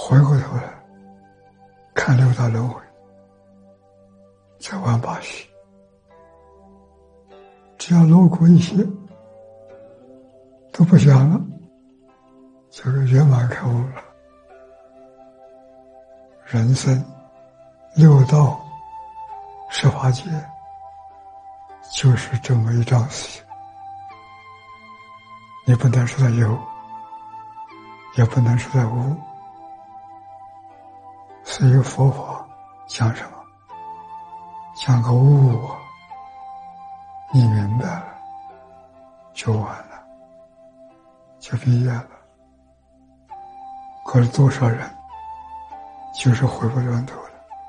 回过头来看六道轮回，在玩把戏，只要路过一些都不想了，这个圆满开悟了。人生六道18劫就是这么一桩事情，你不能说它有，也不能说它无。所以佛法讲什么？讲个悟啊，你明白了就完了，就毕业了。可是多少人就是回不转头了，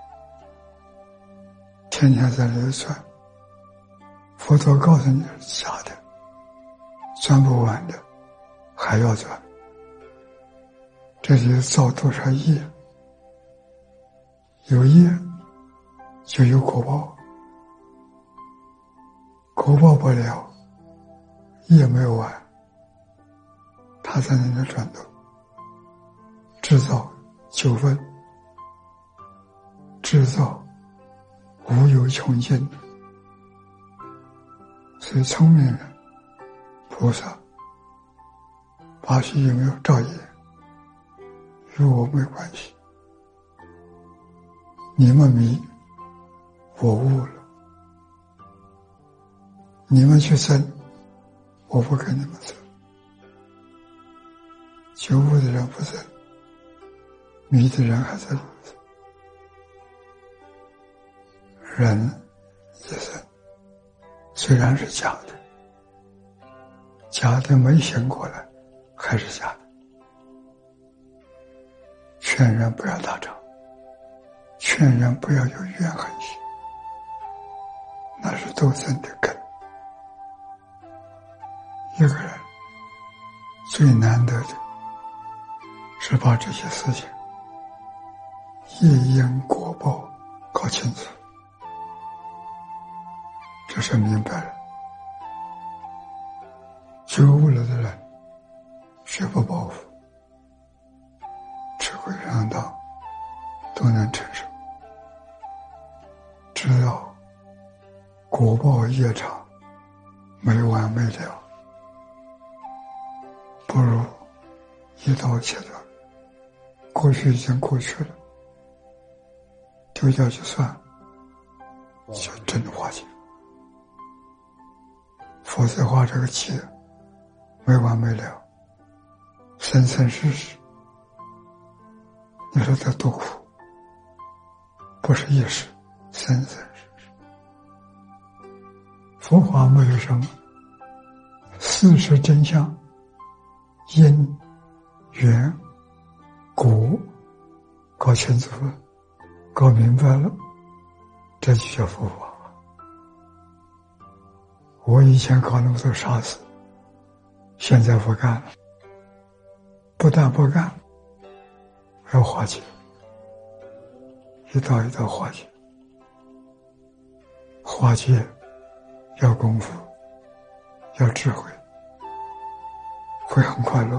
天天在那里转。佛陀告诉你是假的，转不完的还要转，这就是造多少业。有业就有果报，果报不了，业没有完，他在那里转动，制造纠纷，制造无有穷尽。所以聪明人菩萨把戏有没有造业与我没关系，你们迷我悟了，你们去争，我不跟你们争。求悟的人不争，迷的人还在争。人也是虽然是假的，假的没醒过来还是假的。劝人不要打仗，劝人不要有怨恨心，那是斗争的根。一个人最难得的是把这些事情业因果报搞清楚，这是明白了。觉悟了的人绝不报复，吃亏上当都能承受，知道果报业障没完没了，不如一刀切断。过去已经过去了，丢掉就算了，就真的化解。否则话这个结没完没了，生生世世，你说这多苦，不是一时，生生世世。佛法没有什么事实真相，因缘果搞清楚了，搞明白了，这就叫佛法。我以前搞那么多傻事，现在不干了，不但不干，要化解，一道一道化解。化解要功夫，要智慧，会很快乐。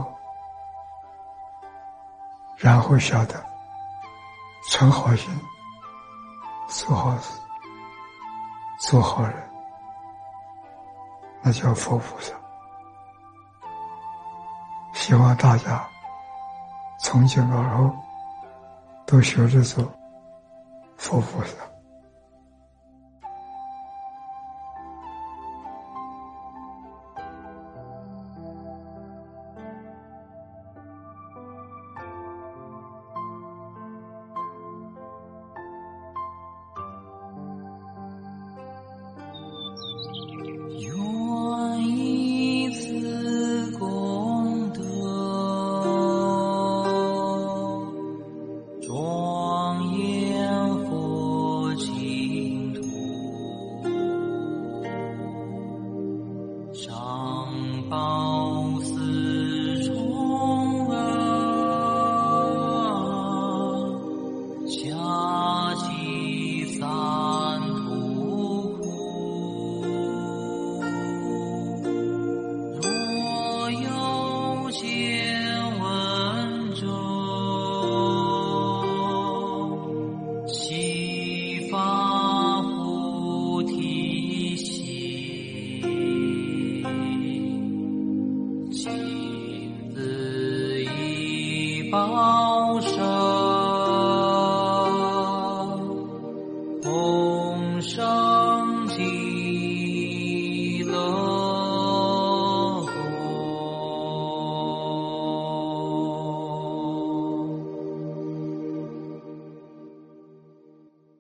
然后晓得存好心，做好事，做好人，那叫佛菩萨。希望大家从今而后都学着做佛菩萨。 庄严佛保守。